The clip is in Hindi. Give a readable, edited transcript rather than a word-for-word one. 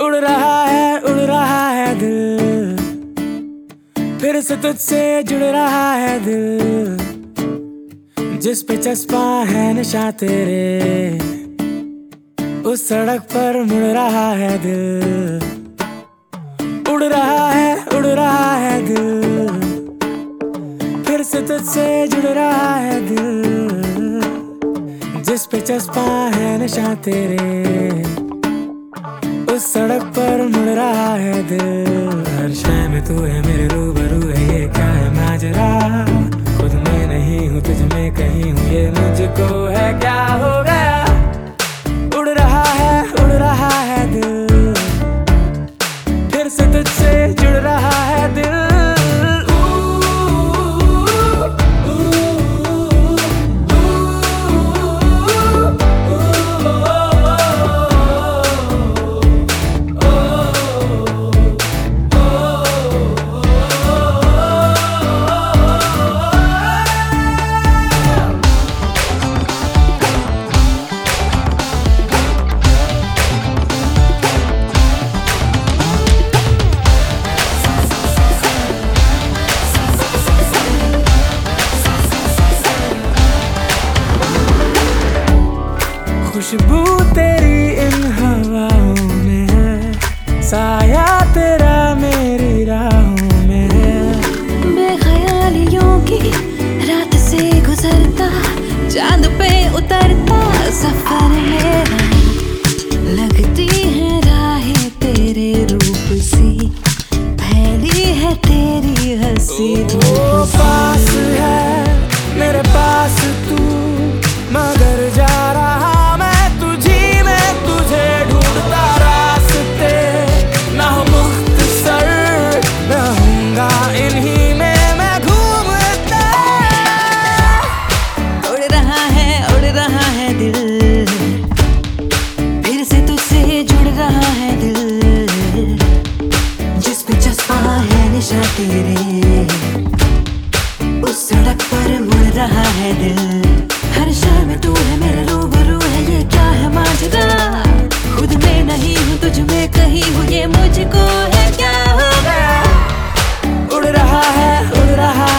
उड़ रहा है दिल, फिर से तुझसे जुड़ रहा है दिल। जिस पे चस्पा है नशा तेरे, उस सड़क पर मुड़ रहा है दिल। उड़ रहा है दिल, फिर से तुझसे जुड़ रहा है दिल। जिस पे चस्पा है नशा तेरे, उस सड़क पर मुड़ रहा है दिल। हर शय में तू है मेरे रूबरू है, ये क्या है माजरा। खुद में नहीं हूँ तुझ में कहीं हूँ, ये मुझको है क्या हो गया। उड़ रहा है दिल, फिर से तुझसे जुड़ रहा है दिल। खुशबू तेरी इन हवाओं में है, साया तेरा मेरी राहों में है। बेख्यालियों की रात से गुजरता, चांद पे उतरता सफर मेरा। लगती है राहें तेरे रूप सी, फैली है तेरी हंसी धूप सी। पास है मेरे पास तू, मगर जा रहा तेरे, उस सड़क पर मुड़ रहा है दिल। हर शय में तू है मेरे रूबरू है, ये क्या है माजरा। खुद में नहीं हूँ तुझ में कहीं हूँ, ये मुझको है क्या हो गया। उड़ रहा है